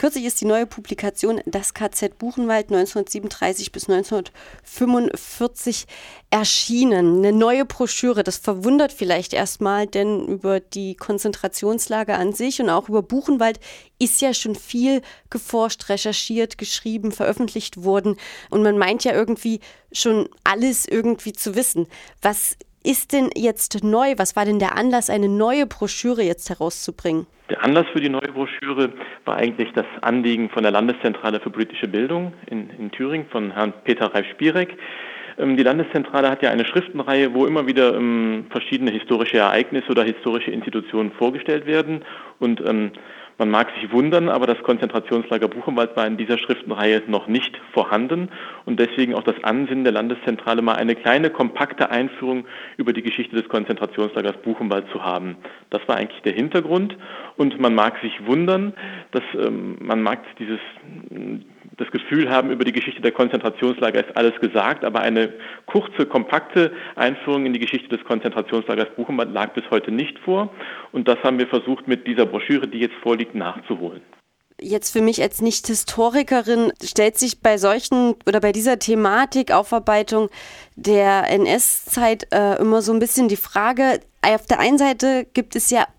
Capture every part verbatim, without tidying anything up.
kürzlich ist die neue Publikation Das K Z Buchenwald neunzehnhundertsiebenunddreißig bis neunzehnhundertfünfundvierzig erschienen. Eine neue Broschüre, das verwundert vielleicht erstmal, denn über die Konzentrationslager an sich und auch über Buchenwald ist ja schon viel geforscht, recherchiert, geschrieben, veröffentlicht worden. Und man meint ja irgendwie schon alles irgendwie zu wissen. Was ist denn jetzt neu? Was war denn der Anlass, eine neue Broschüre jetzt herauszubringen? Der Anlass für die neue Broschüre war eigentlich das Anliegen von der Landeszentrale für politische Bildung in, in Thüringen von Herrn Peter Reif-Spierek. Ähm, die Landeszentrale hat ja eine Schriftenreihe, wo immer wieder ähm, verschiedene historische Ereignisse oder historische Institutionen vorgestellt werden. Und ähm, man mag sich wundern, aber das Konzentrationslager Buchenwald war in dieser Schriftenreihe noch nicht vorhanden und deswegen auch das Ansinnen der Landeszentrale, mal eine kleine, kompakte Einführung über die Geschichte des Konzentrationslagers Buchenwald zu haben. Das war eigentlich der Hintergrund und man mag sich wundern, dass ähm, man mag dieses das Gefühl haben, über die Geschichte der Konzentrationslager ist alles gesagt, aber eine kurze, kompakte Einführung in die Geschichte des Konzentrationslagers Buchenwald lag bis heute nicht vor. Und das haben wir versucht, mit dieser Broschüre, die jetzt vorliegt, nachzuholen. Jetzt für mich als Nicht-Historikerin stellt sich bei solchen oder bei dieser Thematik Aufarbeitung der N S-Zeit äh, immer so ein bisschen die Frage, auf der einen Seite gibt es ja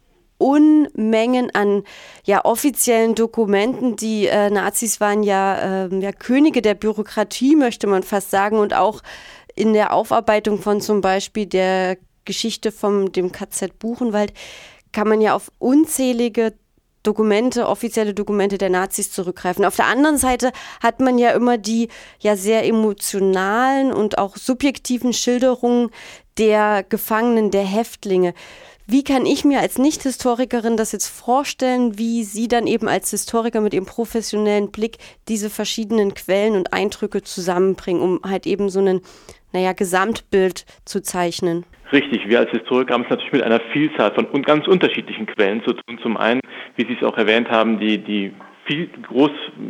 Unmengen an ja, offiziellen Dokumenten. Die äh, Nazis waren ja, äh, ja Könige der Bürokratie, möchte man fast sagen. Und auch in der Aufarbeitung von zum Beispiel der Geschichte von dem K Z Buchenwald kann man ja auf unzählige Dokumente, offizielle Dokumente der Nazis zurückgreifen. Auf der anderen Seite hat man ja immer die ja sehr emotionalen und auch subjektiven Schilderungen der Gefangenen, der Häftlinge. Wie kann ich mir als Nicht-Historikerin das jetzt vorstellen, wie Sie dann eben als Historiker mit Ihrem professionellen Blick diese verschiedenen Quellen und Eindrücke zusammenbringen, um halt eben so ein, naja, Gesamtbild zu zeichnen? Richtig, wir als Historiker haben es natürlich mit einer Vielzahl von ganz unterschiedlichen Quellen zu tun. Zum einen, wie Sie es auch erwähnt haben, die, die viel groß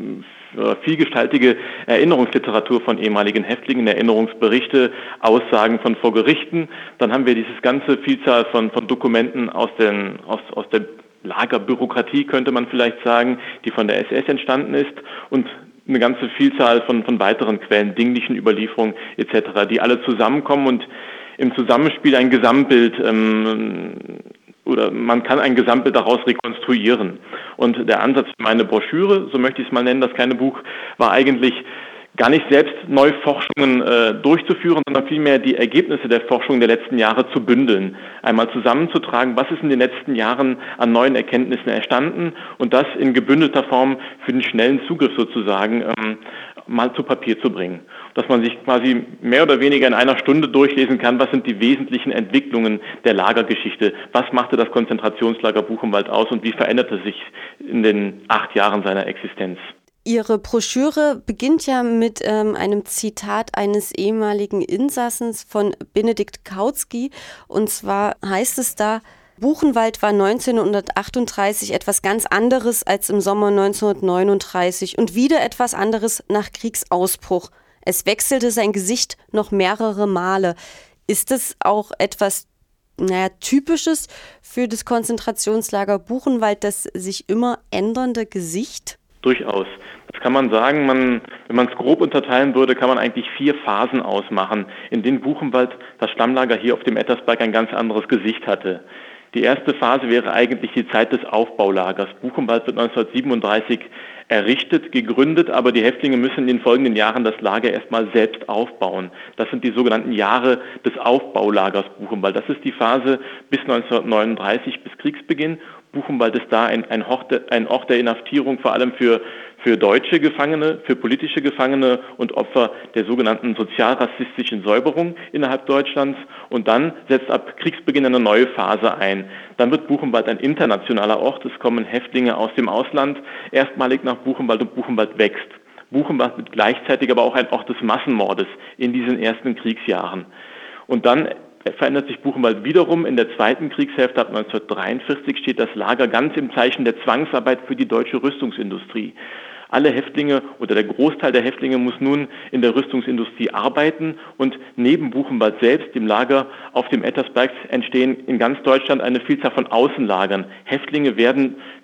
vielgestaltige Erinnerungsliteratur von ehemaligen Häftlingen, Erinnerungsberichte, Aussagen von vor Gerichten. Dann haben wir dieses ganze Vielzahl von, von Dokumenten aus, den, aus, aus der Lagerbürokratie, könnte man vielleicht sagen, die von der S S entstanden ist und eine ganze Vielzahl von, von weiteren Quellen, dinglichen Überlieferungen et cetera, die alle zusammenkommen und im Zusammenspiel ein Gesamtbild ähm, oder man kann ein Gesamtbild daraus rekonstruieren. Und der Ansatz für meine Broschüre, so möchte ich es mal nennen, das kleine Buch, war eigentlich gar nicht selbst Neuforschungen äh, durchzuführen, sondern vielmehr die Ergebnisse der Forschung der letzten Jahre zu bündeln. Einmal zusammenzutragen, was ist in den letzten Jahren an neuen Erkenntnissen entstanden und das in gebündelter Form für den schnellen Zugriff sozusagen ähm, mal zu Papier zu bringen. Dass man sich quasi mehr oder weniger in einer Stunde durchlesen kann, was sind die wesentlichen Entwicklungen der Lagergeschichte, was machte das Konzentrationslager Buchenwald aus und wie veränderte sich in den acht Jahren seiner Existenz. Ihre Broschüre beginnt ja mit ähm, einem Zitat eines ehemaligen Insassens von Benedikt Kautsky. Und zwar heißt es da, Buchenwald war neunzehnhundertachtunddreißig etwas ganz anderes als im Sommer neunzehnhundertneununddreißig und wieder etwas anderes nach Kriegsausbruch. Es wechselte sein Gesicht noch mehrere Male. Ist es auch etwas naja, Typisches für das Konzentrationslager Buchenwald, das sich immer ändernde Gesicht? Durchaus. Das kann man sagen, man, wenn man es grob unterteilen würde, kann man eigentlich vier Phasen ausmachen, in denen Buchenwald, das Stammlager hier auf dem Ettersberg, ein ganz anderes Gesicht hatte. Die erste Phase wäre eigentlich die Zeit des Aufbaulagers. Buchenwald wird neunzehnhundertsiebenunddreißig errichtet, gegründet, aber die Häftlinge müssen in den folgenden Jahren das Lager erstmal selbst aufbauen. Das sind die sogenannten Jahre des Aufbaulagers Buchenwald. Das ist die Phase bis neunzehnhundertneununddreißig, bis Kriegsbeginn. Buchenwald ist da ein, ein, Ort, ein Ort der Inhaftierung, vor allem für, für deutsche Gefangene, für politische Gefangene und Opfer der sogenannten sozialrassistischen Säuberung innerhalb Deutschlands. Und dann setzt ab Kriegsbeginn eine neue Phase ein. Dann wird Buchenwald ein internationaler Ort. Es kommen Häftlinge aus dem Ausland erstmalig nach Buchenwald und Buchenwald wächst. Buchenwald wird gleichzeitig aber auch ein Ort des Massenmordes in diesen ersten Kriegsjahren. Und dann verändert sich Buchenwald wiederum. In der zweiten Kriegshälfte ab neunzehnhundertdreiundvierzig steht das Lager ganz im Zeichen der Zwangsarbeit für die deutsche Rüstungsindustrie. Alle Häftlinge oder der Großteil der Häftlinge muss nun in der Rüstungsindustrie arbeiten und neben Buchenwald selbst, dem Lager auf dem Ettersberg, entstehen in ganz Deutschland eine Vielzahl von Außenlagern. Häftlinge werden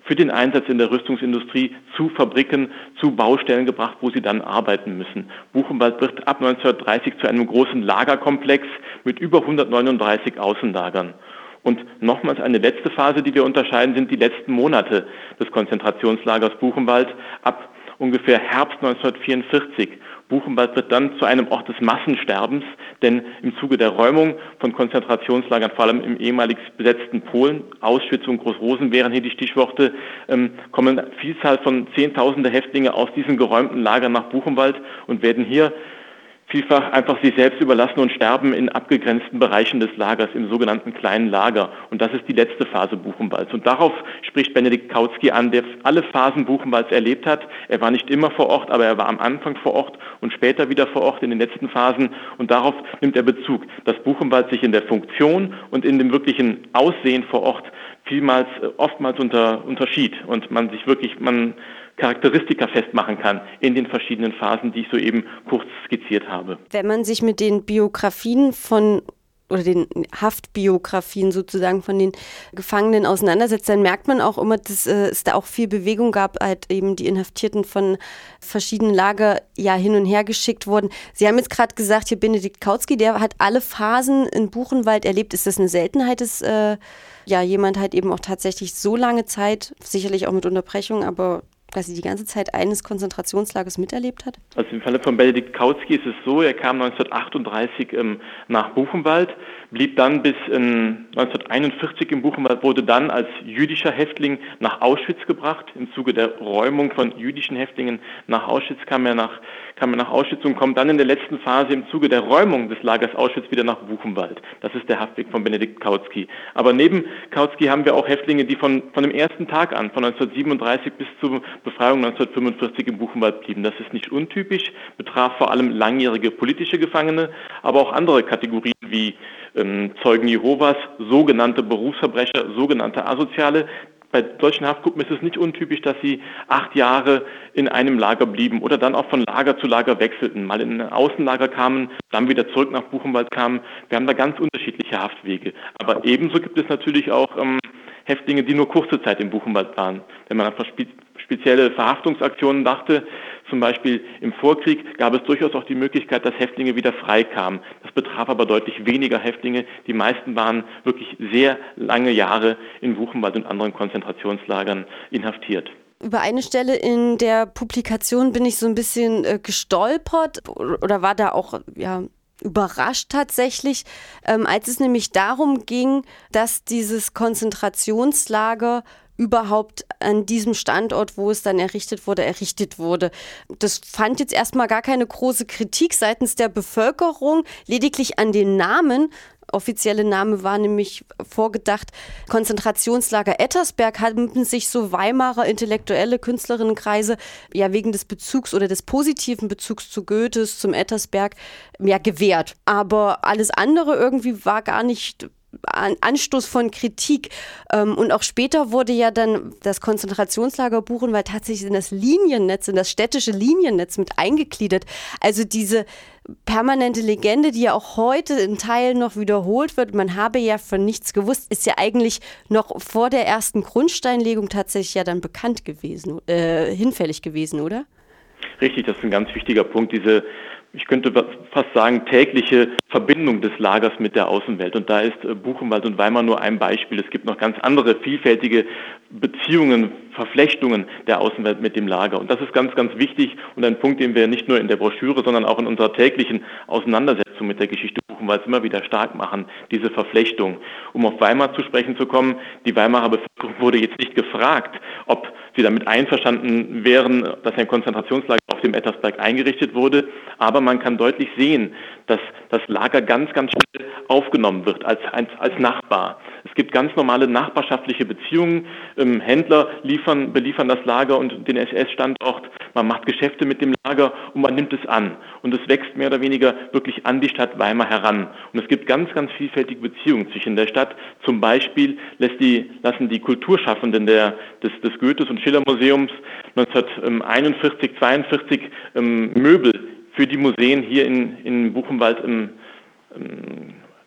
für den Einsatz in der Rüstungsindustrie zu Fabriken, zu Baustellen gebracht, wo sie dann arbeiten müssen. Buchenwald wird ab neunzehnhundertdreißig zu einem großen Lagerkomplex mit über hundertneununddreißig Außenlagern. Und nochmals eine letzte Phase, die wir unterscheiden, sind die letzten Monate des Konzentrationslagers Buchenwald ab ungefähr Herbst neunzehnhundertvierundvierzig. Buchenwald wird dann zu einem Ort des Massensterbens, denn im Zuge der Räumung von Konzentrationslagern, vor allem im ehemalig besetzten Polen, Auschwitz und Groß-Rosen wären hier die Stichworte, ähm, kommen eine Vielzahl von Zehntausende Häftlinge aus diesen geräumten Lagern nach Buchenwald und werden hier vielfach einfach sich selbst überlassen und sterben in abgegrenzten Bereichen des Lagers, im sogenannten kleinen Lager. Und das ist die letzte Phase Buchenwalds. Und darauf spricht Benedikt Kautsky an, der alle Phasen Buchenwalds erlebt hat. Er war nicht immer vor Ort, aber er war am Anfang vor Ort und später wieder vor Ort in den letzten Phasen. Und darauf nimmt er Bezug, dass Buchenwald sich in der Funktion und in dem wirklichen Aussehen vor Ort vielmals, oftmals unter, unterschied und man sich wirklich, man Charakteristika festmachen kann in den verschiedenen Phasen, die ich soeben kurz skizziert habe. Wenn man sich mit den Biografien von oder den Haftbiografien sozusagen von den Gefangenen auseinandersetzt, dann merkt man auch immer, dass äh, es da auch viel Bewegung gab, halt eben die Inhaftierten von verschiedenen Lager ja hin und her geschickt wurden. Sie haben jetzt gerade gesagt, hier Benedikt Kautsky, der hat alle Phasen in Buchenwald erlebt. Ist das eine Seltenheit, dass äh, ja jemand halt eben auch tatsächlich so lange Zeit, sicherlich auch mit Unterbrechung, aber dass sie die ganze Zeit eines Konzentrationslagers miterlebt hat? Also im Falle von Benedikt Kautsky ist es so, er kam neunzehnhundertachtunddreißig ähm, nach Buchenwald, blieb dann bis ähm, neunzehnhunderteinundvierzig in Buchenwald, wurde dann als jüdischer Häftling nach Auschwitz gebracht. Im Zuge der Räumung von jüdischen Häftlingen nach Auschwitz kam er nach, kam er nach Auschwitz und kommt dann in der letzten Phase im Zuge der Räumung des Lagers Auschwitz wieder nach Buchenwald. Das ist der Haftweg von Benedikt Kautsky. Aber neben Kautsky haben wir auch Häftlinge, die von, von dem ersten Tag an, von neunzehnhundertsiebenunddreißig bis zur Befreiung neunzehnhundertfünfundvierzig im Buchenwald blieben. Das ist nicht untypisch, betraf vor allem langjährige politische Gefangene, aber auch andere Kategorien wie ähm, Zeugen Jehovas, sogenannte Berufsverbrecher, sogenannte Asoziale. Bei deutschen Haftgruppen ist es nicht untypisch, dass sie acht Jahre in einem Lager blieben oder dann auch von Lager zu Lager wechselten, mal in ein Außenlager kamen, dann wieder zurück nach Buchenwald kamen. Wir haben da ganz unterschiedliche Haftwege. Aber ebenso gibt es natürlich auch ähm, Häftlinge, die nur kurze Zeit im Buchenwald waren. Wenn man einfach spezielle Verhaftungsaktionen dachte, zum Beispiel im Vorkrieg, gab es durchaus auch die Möglichkeit, dass Häftlinge wieder frei kamen. Das betraf aber deutlich weniger Häftlinge. Die meisten waren wirklich sehr lange Jahre in Buchenwald und anderen Konzentrationslagern inhaftiert. Über eine Stelle in der Publikation bin ich so ein bisschen äh, gestolpert oder war da auch, ja, überrascht tatsächlich, ähm, als es nämlich darum ging, dass dieses Konzentrationslager überhaupt an diesem Standort, wo es dann errichtet wurde, errichtet wurde. Das fand jetzt erstmal gar keine große Kritik seitens der Bevölkerung, lediglich an den Namen. Offizielle Name war nämlich vorgedacht, Konzentrationslager Ettersberg, haben sich so Weimarer intellektuelle Künstlerinnenkreise ja wegen des Bezugs oder des positiven Bezugs zu Goethes, zum Ettersberg, ja gewehrt. Aber alles andere irgendwie war gar nicht Anstoß von Kritik. Und auch später wurde ja dann das Konzentrationslager Buchenwald tatsächlich in das Liniennetz, in das städtische Liniennetz mit eingegliedert. Also diese permanente Legende, die ja auch heute in Teilen noch wiederholt wird, man habe ja von nichts gewusst, ist ja eigentlich noch vor der ersten Grundsteinlegung tatsächlich ja dann bekannt gewesen, äh, hinfällig gewesen, oder? Richtig, das ist ein ganz wichtiger Punkt, diese, ich könnte fast sagen, tägliche Verbindung des Lagers mit der Außenwelt. Und da ist Buchenwald und Weimar nur ein Beispiel. Es gibt noch ganz andere vielfältige Beziehungen, Verflechtungen der Außenwelt mit dem Lager. Und das ist ganz, ganz wichtig und ein Punkt, den wir nicht nur in der Broschüre, sondern auch in unserer täglichen Auseinandersetzung mit der Geschichte Buchenwalds immer wieder stark machen, diese Verflechtung. Um auf Weimar zu sprechen zu kommen, die Weimarer Bevölkerung wurde jetzt nicht gefragt, ob sie damit einverstanden wären, dass ein Konzentrationslager auf dem Ettersberg eingerichtet wurde. Aber man kann deutlich sehen, dass das Lager ganz, ganz schnell aufgenommen wird als, als, als Nachbar. Es gibt ganz normale nachbarschaftliche Beziehungen. Ähm, Händler liefern, beliefern das Lager und den S S-Standort. Man macht Geschäfte mit dem Lager und man nimmt es an. Und es wächst mehr oder weniger wirklich an die Stadt Weimar heran. Und es gibt ganz, ganz vielfältige Beziehungen zwischen der Stadt. Zum Beispiel lässt die, lassen die Kulturschaffenden der, des, des Goethes- und Schiller-Museums neunzehnhunderteinundvierzig, zweiundvierzig ähm, Möbel für die Museen hier in, in Buchenwald ähm, ähm,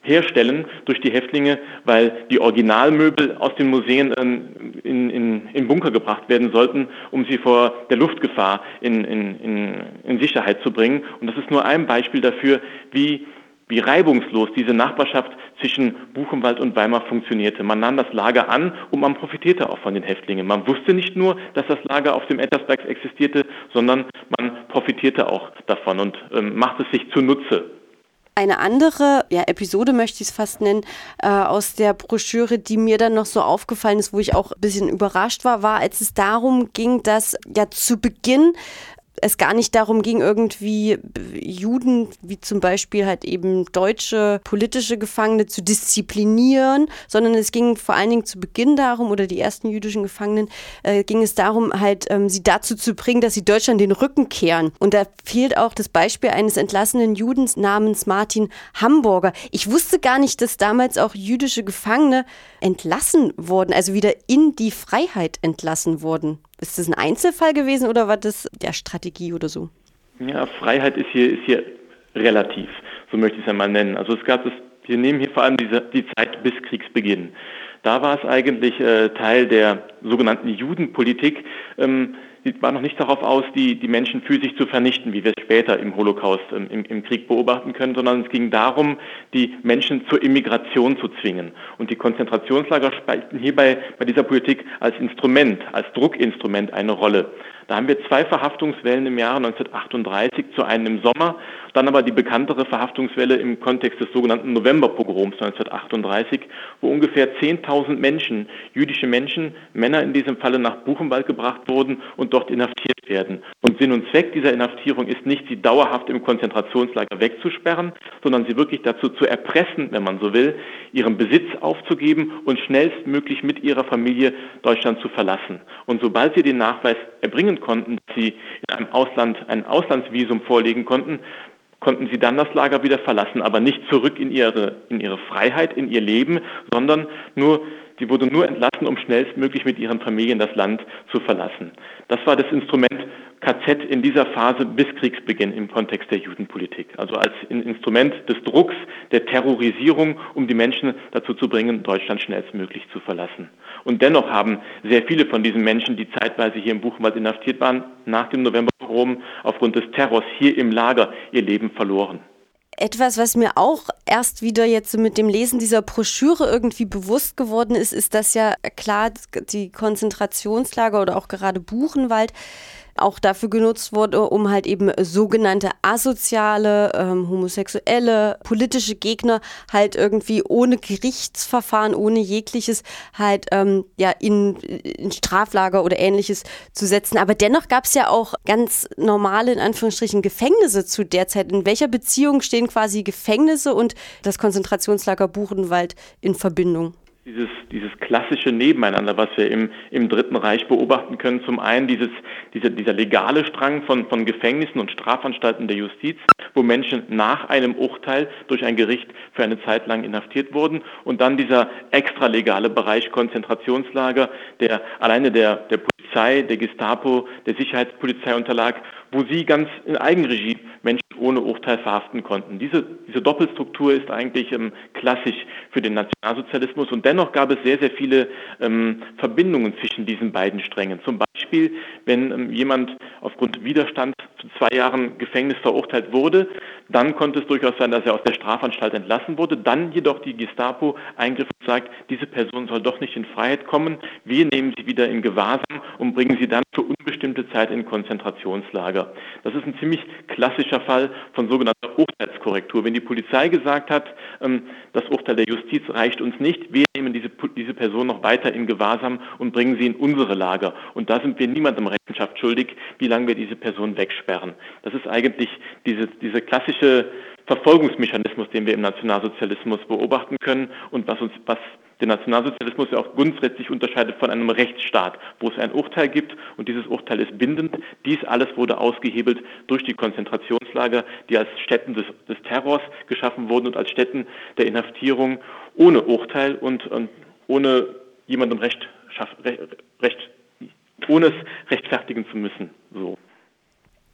herstellen durch die Häftlinge, weil die Originalmöbel aus den Museen in, in, in Bunker gebracht werden sollten, um sie vor der Luftgefahr in, in, in, in Sicherheit zu bringen. Und das ist nur ein Beispiel dafür, wie, wie reibungslos diese Nachbarschaft zwischen Buchenwald und Weimar funktionierte. Man nahm das Lager an und man profitierte auch von den Häftlingen. Man wusste nicht nur, dass das Lager auf dem Ettersberg existierte, sondern man profitierte auch davon und ähm, machte es sich zunutze. Eine andere ja, Episode, möchte ich es fast nennen, äh, aus der Broschüre, die mir dann noch so aufgefallen ist, wo ich auch ein bisschen überrascht war, war, als es darum ging, dass ja zu Beginn es gar nicht darum ging, irgendwie Juden, wie zum Beispiel halt eben deutsche politische Gefangene zu disziplinieren, sondern es ging vor allen Dingen zu Beginn darum, oder die ersten jüdischen Gefangenen, äh, ging es darum, halt ähm, sie dazu zu bringen, dass sie Deutschland den Rücken kehren. Und da fehlt auch das Beispiel eines entlassenen Judens namens Martin Hamburger. Ich wusste gar nicht, dass damals auch jüdische Gefangene entlassen wurden, also wieder in die Freiheit entlassen wurden. Ist das ein Einzelfall gewesen oder war das der Strategie oder so? Ja, Freiheit ist hier, ist hier relativ, so möchte ich es einmal nennen. Also es gab es, wir nehmen hier vor allem diese, die Zeit bis Kriegsbeginn. Da war es eigentlich äh, Teil der sogenannten Judenpolitik, ähm, die war noch nicht darauf aus, die, die Menschen physisch zu vernichten, wie wir es später im Holocaust, ähm, im, im Krieg beobachten können, sondern es ging darum, die Menschen zur Immigration zu zwingen. Und die Konzentrationslager spielten hierbei bei dieser Politik als Instrument, als Druckinstrument eine Rolle. Da haben wir zwei Verhaftungswellen im Jahre neunzehnhundertachtunddreißig, zu einem im Sommer, dann aber die bekanntere Verhaftungswelle im Kontext des sogenannten Novemberpogroms neunzehnhundertachtunddreißig, wo ungefähr zehntausend Menschen, jüdische Menschen, Männer in diesem Falle nach Buchenwald gebracht wurden und dort inhaftiert werden. Und Sinn und Zweck dieser Inhaftierung ist nicht, sie dauerhaft im Konzentrationslager wegzusperren, sondern sie wirklich dazu zu erpressen, wenn man so will, ihren Besitz aufzugeben und schnellstmöglich mit ihrer Familie Deutschland zu verlassen. Und sobald sie den Nachweis erbringen konnten, dass sie in einem Ausland ein Auslandsvisum vorlegen konnten, konnten sie dann das Lager wieder verlassen, aber nicht zurück in ihre, in ihre Freiheit, in ihr Leben, sondern nur, sie wurde nur entlassen, um schnellstmöglich mit ihren Familien das Land zu verlassen. Das war das Instrument K Z in dieser Phase bis Kriegsbeginn im Kontext der Judenpolitik. Also als Instrument des Drucks, der Terrorisierung, um die Menschen dazu zu bringen, Deutschland schnellstmöglich zu verlassen. Und dennoch haben sehr viele von diesen Menschen, die zeitweise hier im Buchenwald inhaftiert waren, nach dem Novemberpogrom aufgrund des Terrors hier im Lager ihr Leben verloren. Etwas, was mir auch erst wieder jetzt mit dem Lesen dieser Broschüre irgendwie bewusst geworden ist, ist, dass ja klar die Konzentrationslager oder auch gerade Buchenwald auch dafür genutzt wurde, um halt eben sogenannte asoziale, ähm, homosexuelle, politische Gegner halt irgendwie ohne Gerichtsverfahren, ohne jegliches halt ähm, ja in, in Straflager oder Ähnliches zu setzen. Aber dennoch gab es ja auch ganz normale, in Anführungsstrichen, Gefängnisse zu der Zeit. In welcher Beziehung stehen quasi Gefängnisse und das Konzentrationslager Buchenwald in Verbindung? Dieses, dieses klassische Nebeneinander, was wir im, im Dritten Reich beobachten können. Zum einen dieses, dieser, dieser legale Strang von, von Gefängnissen und Strafanstalten der Justiz, wo Menschen nach einem Urteil durch ein Gericht für eine Zeit lang inhaftiert wurden. Und dann dieser extralegale Bereich Konzentrationslager, der alleine der, der Polizei, der Gestapo, der Sicherheitspolizei unterlag, wo sie ganz in Eigenregie Menschen ohne Urteil verhaften konnten. Diese, diese Doppelstruktur ist eigentlich ähm, klassisch für den Nationalsozialismus und dennoch gab es sehr, sehr viele ähm, Verbindungen zwischen diesen beiden Strängen. Zum Beispiel, wenn ähm, jemand aufgrund Widerstand zu zwei Jahren Gefängnis verurteilt wurde, dann konnte es durchaus sein, dass er aus der Strafanstalt entlassen wurde, dann jedoch die Gestapo eingriff und sagt, diese Person soll doch nicht in Freiheit kommen, wir nehmen sie wieder in Gewahrsam und bringen sie dann für unbestimmte Zeit in Konzentrationslager. Das ist ein ziemlich klassischer Fall von sogenannter Urteilskorrektur. Wenn die Polizei gesagt hat, das Urteil der Justiz reicht uns nicht, wir nehmen diese, diese Person noch weiter in Gewahrsam und bringen sie in unsere Lager. Und da sind wir niemandem Rechenschaft schuldig, wie lange wir diese Person wegsperren. Das ist eigentlich diese, diese klassische Verfolgungsmechanismus, den wir im Nationalsozialismus beobachten können und was uns, was den Nationalsozialismus ja auch grundsätzlich unterscheidet von einem Rechtsstaat, wo es ein Urteil gibt und dieses Urteil ist bindend. Dies alles wurde ausgehebelt durch die Konzentrationslager, die als Stätten des, des Terrors geschaffen wurden und als Stätten der Inhaftierung ohne Urteil und, und ohne jemandem Recht, Recht, ohne es rechtfertigen zu müssen. So.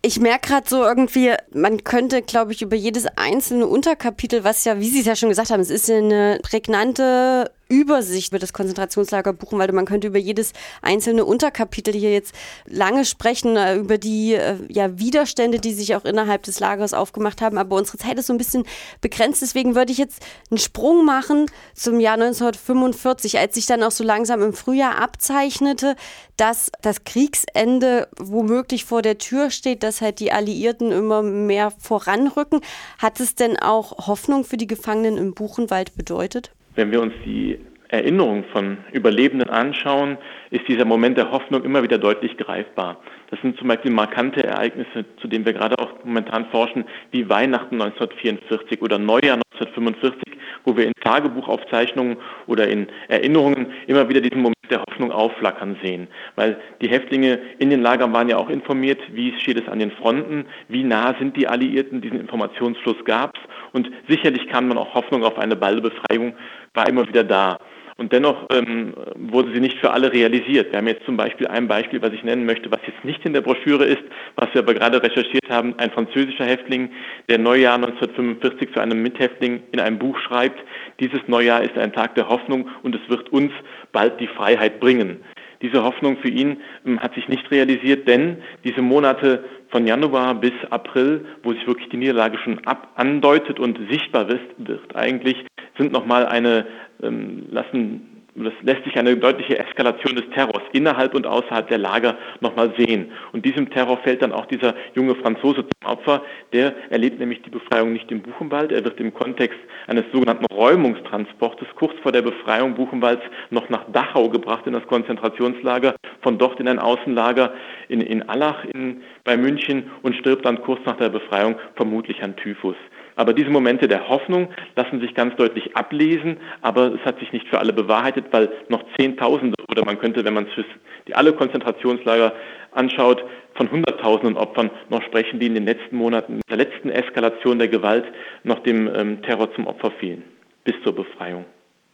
Ich merke gerade so irgendwie, man könnte, glaube ich, über jedes einzelne Unterkapitel, was ja, wie Sie es ja schon gesagt haben, es ist eine prägnante Übersicht über das Konzentrationslager Buchenwald. Und man könnte über jedes einzelne Unterkapitel hier jetzt lange sprechen, äh, über die äh, ja, Widerstände, die sich auch innerhalb des Lagers aufgemacht haben. Aber unsere Zeit ist so ein bisschen begrenzt. Deswegen würde ich jetzt einen Sprung machen zum Jahr neunzehnhundertfünfundvierzig, als sich dann auch so langsam im Frühjahr abzeichnete, dass das Kriegsende womöglich vor der Tür steht, dass halt die Alliierten immer mehr voranrücken. Hat es denn auch Hoffnung für die Gefangenen im Buchenwald bedeutet? Wenn wir uns die Erinnerung von Überlebenden anschauen, ist dieser Moment der Hoffnung immer wieder deutlich greifbar. Das sind zum Beispiel markante Ereignisse, zu denen wir gerade auch momentan forschen, wie Weihnachten neunzehnhundertvierundvierzig oder Neujahr neunzehnhundertfünfundvierzig, wo wir in Tagebuchaufzeichnungen oder in Erinnerungen immer wieder diesen Moment der Hoffnung aufflackern sehen. Weil die Häftlinge in den Lagern waren ja auch informiert, wie steht es an den Fronten, wie nah sind die Alliierten, diesen Informationsfluss gab es. Und sicherlich kam dann auch Hoffnung auf eine baldige Befreiung, war immer wieder da. Und dennoch ähm, wurde sie nicht für alle realisiert. Wir haben jetzt zum Beispiel ein Beispiel, was ich nennen möchte, was jetzt nicht in der Broschüre ist, was wir aber gerade recherchiert haben. Ein französischer Häftling, der Neujahr neunzehnhundertfünfundvierzig zu einem Mithäftling in einem Buch schreibt, dieses Neujahr ist ein Tag der Hoffnung und es wird uns bald die Freiheit bringen. Diese Hoffnung für ihn ähm, hat sich nicht realisiert, denn diese Monate von Januar bis April, wo sich wirklich die Niederlage schon ab andeutet und sichtbar wird, wird eigentlich, sind nochmal eine, ähm, lassen, das lässt sich eine deutliche Eskalation des Terrors innerhalb und außerhalb der Lager nochmal sehen. Und diesem Terror fällt dann auch dieser junge Franzose zum Opfer, der erlebt nämlich die Befreiung nicht im Buchenwald, er wird im Kontext eines sogenannten Räumungstransportes kurz vor der Befreiung Buchenwalds noch nach Dachau gebracht in das Konzentrationslager, von dort in ein Außenlager in, in Allach in, bei München und stirbt dann kurz nach der Befreiung vermutlich an Typhus. Aber diese Momente der Hoffnung lassen sich ganz deutlich ablesen, aber es hat sich nicht für alle bewahrheitet, weil noch Zehntausende oder man könnte, wenn man es für die alle Konzentrationslager anschaut, von Hunderttausenden Opfern noch sprechen, die in den letzten Monaten, in der letzten Eskalation der Gewalt noch dem ähm, Terror zum Opfer fielen, bis zur Befreiung.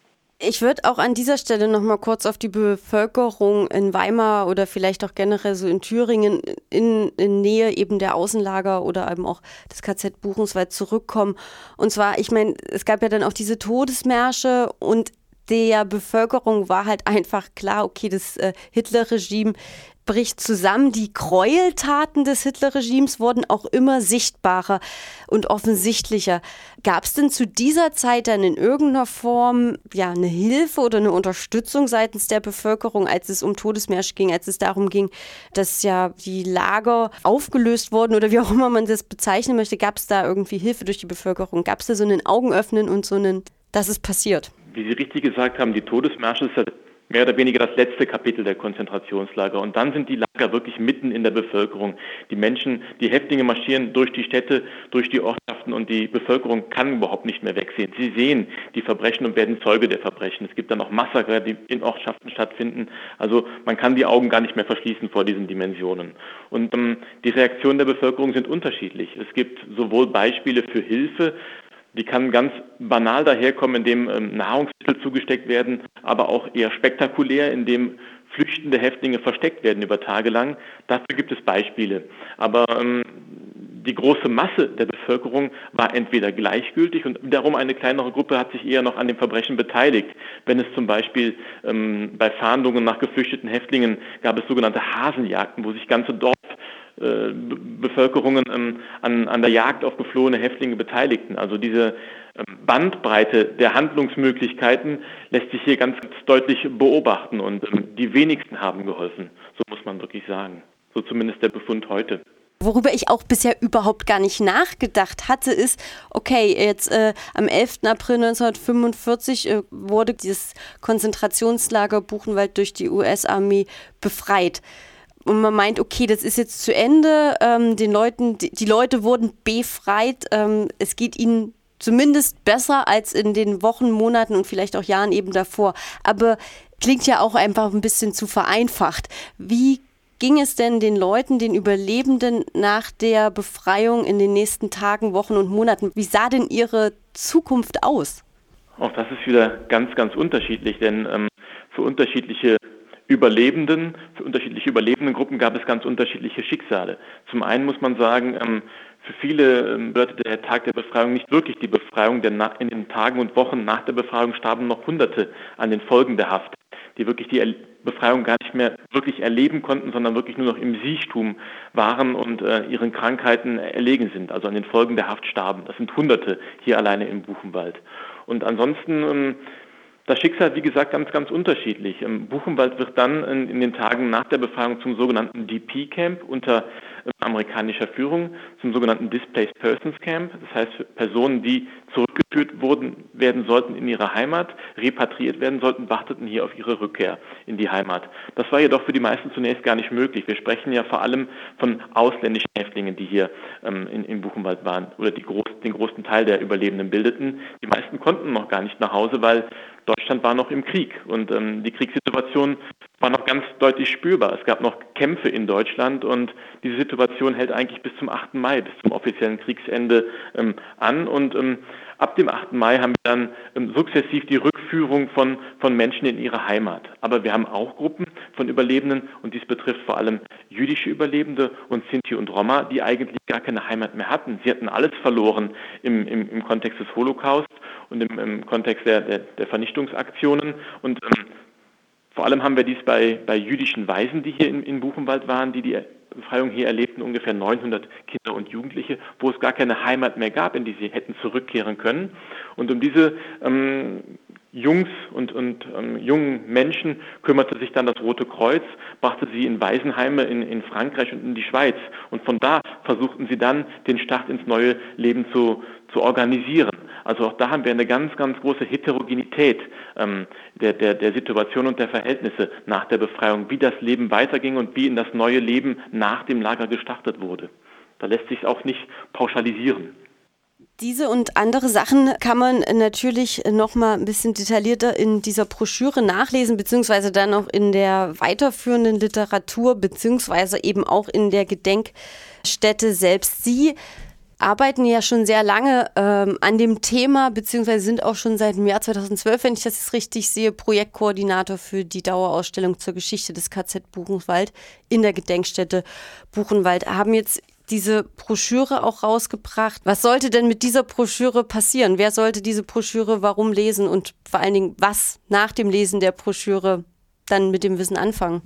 Ich würde auch an dieser Stelle noch mal kurz auf die Bevölkerung in Weimar oder vielleicht auch generell so in Thüringen in, in Nähe eben der Außenlager oder eben auch des K Z Buchenwald zurückkommen. Und zwar, ich meine, es gab ja dann auch diese Todesmärsche und der Bevölkerung war halt einfach klar, okay, das äh, Hitler-Regime bricht zusammen. Die Gräueltaten des Hitler-Regimes wurden auch immer sichtbarer und offensichtlicher. Gab es denn zu dieser Zeit dann in irgendeiner Form ja eine Hilfe oder eine Unterstützung seitens der Bevölkerung, als es um Todesmärsche ging, als es darum ging, dass ja die Lager aufgelöst wurden oder wie auch immer man das bezeichnen möchte? Gab es da irgendwie Hilfe durch die Bevölkerung? Gab es da so einen Augenöffnen und so einen, dass es passiert? Wie Sie richtig gesagt haben, die Todesmärsche ist mehr oder weniger das letzte Kapitel der Konzentrationslager. Und dann sind die Lager wirklich mitten in der Bevölkerung. Die Menschen, die Häftlinge marschieren durch die Städte, durch die Ortschaften und die Bevölkerung kann überhaupt nicht mehr wegsehen. Sie sehen die Verbrechen und werden Zeuge der Verbrechen. Es gibt dann auch Massaker, die in Ortschaften stattfinden. Also man kann die Augen gar nicht mehr verschließen vor diesen Dimensionen. Und ähm, die Reaktionen der Bevölkerung sind unterschiedlich. Es gibt sowohl Beispiele für Hilfe, die kann ganz banal daherkommen, indem ähm, Nahrungsmittel zugesteckt werden, aber auch eher spektakulär, indem flüchtende Häftlinge versteckt werden über Tage lang. Dafür gibt es Beispiele. Aber ähm, die große Masse der Bevölkerung war entweder gleichgültig und wiederum eine kleinere Gruppe hat sich eher noch an dem Verbrechen beteiligt. Wenn es zum Beispiel ähm, bei Fahndungen nach geflüchteten Häftlingen gab es sogenannte Hasenjagden, wo sich ganze Dorf Bevölkerungen ähm, an, an der Jagd auf geflohene Häftlinge beteiligten. Also diese ähm, Bandbreite der Handlungsmöglichkeiten lässt sich hier ganz deutlich beobachten und ähm, die wenigsten haben geholfen. So muss man wirklich sagen. So zumindest der Befund heute. Worüber ich auch bisher überhaupt gar nicht nachgedacht hatte, ist, okay, jetzt äh, am elften April neunzehnhundertfünfundvierzig äh, wurde dieses Konzentrationslager Buchenwald durch die U S-Armee befreit. Und man meint, okay, das ist jetzt zu Ende, ähm, den Leuten, die, die Leute wurden befreit, ähm, es geht ihnen zumindest besser als in den Wochen, Monaten und vielleicht auch Jahren eben davor. Aber klingt ja auch einfach ein bisschen zu vereinfacht. Wie ging es denn den Leuten, den Überlebenden nach der Befreiung in den nächsten Tagen, Wochen und Monaten? Wie sah denn ihre Zukunft aus? Auch das ist wieder ganz, ganz unterschiedlich, denn ähm, für unterschiedliche Überlebenden, für unterschiedliche Überlebendengruppen gab es ganz unterschiedliche Schicksale. Zum einen muss man sagen, ähm, für viele ähm, bedeutete der Tag der Befreiung nicht wirklich die Befreiung, denn nach, in den Tagen und Wochen nach der Befreiung starben noch Hunderte an den Folgen der Haft, die wirklich die Befreiung gar nicht mehr wirklich erleben konnten, sondern wirklich nur noch im Siechtum waren und äh, ihren Krankheiten erlegen sind, also an den Folgen der Haft starben. Das sind Hunderte hier alleine im Buchenwald. Und ansonsten ähm, das Schicksal, wie gesagt, ganz, ganz unterschiedlich. Im Buchenwald wird dann in, in den Tagen nach der Befreiung zum sogenannten D P-Camp unter äh, amerikanischer Führung, zum sogenannten Displaced Persons Camp. Das heißt, für Personen, die zurückgeführt wurden, werden sollten in ihre Heimat, repatriiert werden sollten, warteten hier auf ihre Rückkehr in die Heimat. Das war jedoch für die meisten zunächst gar nicht möglich. Wir sprechen ja vor allem von ausländischen Häftlingen, die hier ähm, in, in Buchenwald waren oder die groß, den großen Teil der Überlebenden bildeten. Die meisten konnten noch gar nicht nach Hause, weil Deutschland war noch im Krieg und ähm, die Kriegssituation war noch ganz deutlich spürbar. Es gab noch Kämpfe in Deutschland und diese Situation hält eigentlich bis zum achten Mai, bis zum offiziellen Kriegsende ähm, an. Und ähm, ab dem achten Mai haben wir dann ähm, sukzessiv die Rückführung von, von Menschen in ihre Heimat. Aber wir haben auch Gruppen von Überlebenden und dies betrifft vor allem jüdische Überlebende und Sinti und Roma, die eigentlich gar keine Heimat mehr hatten. Sie hatten alles verloren im, im, im Kontext des Holocaust und im, im Kontext der, der, der Vernichtungsaktionen. Und ähm, vor allem haben wir dies bei, bei jüdischen Waisen, die hier in, in Buchenwald waren, die die Befreiung hier erlebten, ungefähr neunhundert Kinder und Jugendliche, wo es gar keine Heimat mehr gab, in die sie hätten zurückkehren können. Und um diese ähm, Jungs und, und ähm, jungen Menschen kümmerte sich dann das Rote Kreuz, brachte sie in Waisenheime in, in Frankreich und in die Schweiz. Und von da versuchten sie dann, den Start ins neue Leben zu, zu organisieren. Also auch da haben wir eine ganz, ganz große Heterogenität ähm, der, der, der Situation und der Verhältnisse nach der Befreiung, wie das Leben weiterging und wie in das neue Leben nach dem Lager gestartet wurde. Da lässt sich auch nicht pauschalisieren. Diese und andere Sachen kann man natürlich noch mal ein bisschen detaillierter in dieser Broschüre nachlesen, beziehungsweise dann auch in der weiterführenden Literatur, beziehungsweise eben auch in der Gedenkstätte selbst. Sie arbeiten ja schon sehr lange ähm, an dem Thema, beziehungsweise sind auch schon seit dem Jahr zweitausendzwölf, wenn ich das jetzt richtig sehe, Projektkoordinator für die Dauerausstellung zur Geschichte des K Z Buchenwald in der Gedenkstätte Buchenwald. Haben jetzt diese Broschüre auch rausgebracht. Was sollte denn mit dieser Broschüre passieren? Wer sollte diese Broschüre warum lesen und vor allen Dingen, was nach dem Lesen der Broschüre dann mit dem Wissen anfangen?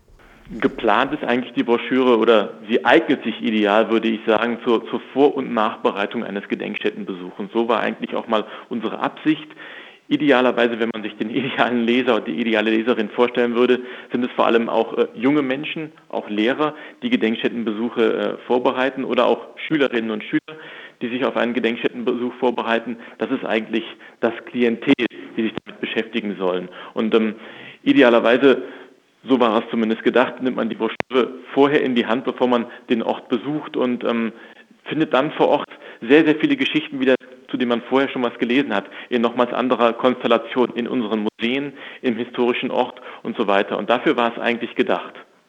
Geplant ist eigentlich die Broschüre oder sie eignet sich ideal, würde ich sagen, zur, zur Vor- und Nachbereitung eines Gedenkstättenbesuchs. So war eigentlich auch mal unsere Absicht. Idealerweise, wenn man sich den idealen Leser und die ideale Leserin vorstellen würde, sind es vor allem auch äh, junge Menschen, auch Lehrer, die Gedenkstättenbesuche äh, vorbereiten oder auch Schülerinnen und Schüler, die sich auf einen Gedenkstättenbesuch vorbereiten. Das ist eigentlich das Klientel, die sich damit beschäftigen sollen. Und ähm, idealerweise, so war es zumindest gedacht, nimmt man die Broschüre vorher in die Hand, bevor man den Ort besucht und ähm, findet dann vor Ort sehr, sehr viele Geschichten wieder, zu denen man vorher schon was gelesen hat, in nochmals anderer Konstellation, in unseren Museen, im historischen Ort und so weiter. Und dafür war es eigentlich gedacht,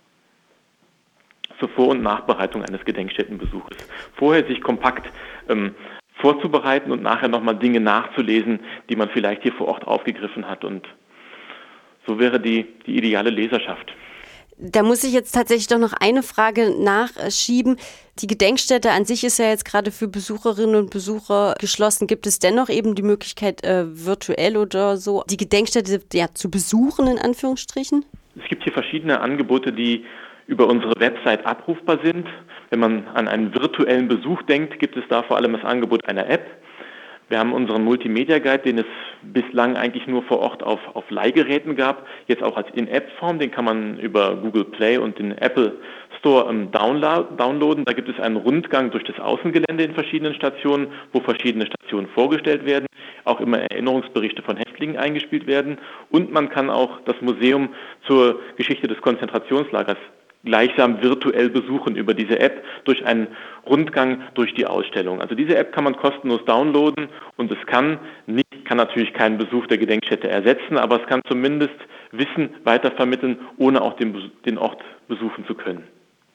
zur Vor- und Nachbereitung eines Gedenkstättenbesuches. Vorher sich kompakt ähm, vorzubereiten und nachher nochmal Dinge nachzulesen, die man vielleicht hier vor Ort aufgegriffen hat. Und so wäre die, die ideale Leserschaft. Da muss ich jetzt tatsächlich doch noch eine Frage nachschieben. Die Gedenkstätte an sich ist ja jetzt gerade für Besucherinnen und Besucher geschlossen. Gibt es dennoch eben die Möglichkeit, äh, virtuell oder so die Gedenkstätte ja, zu besuchen, in Anführungsstrichen? Es gibt hier verschiedene Angebote, die über unsere Website abrufbar sind. Wenn man an einen virtuellen Besuch denkt, gibt es da vor allem das Angebot einer App. Wir haben unseren Multimedia-Guide, den es bislang eigentlich nur vor Ort auf, auf Leihgeräten gab, jetzt auch als In-App-Form. Den kann man über Google Play und den Apple Store ähm, downloaden. Da gibt es einen Rundgang durch das Außengelände in verschiedenen Stationen, wo verschiedene Stationen vorgestellt werden, auch immer Erinnerungsberichte von Häftlingen eingespielt werden. Und man kann auch das Museum zur Geschichte des Konzentrationslagers gleichsam virtuell besuchen über diese App durch einen Rundgang durch die Ausstellung. Also diese App kann man kostenlos downloaden und es kann nicht, kann natürlich keinen Besuch der Gedenkstätte ersetzen, aber es kann zumindest Wissen weitervermitteln, ohne auch den, den Ort besuchen zu können.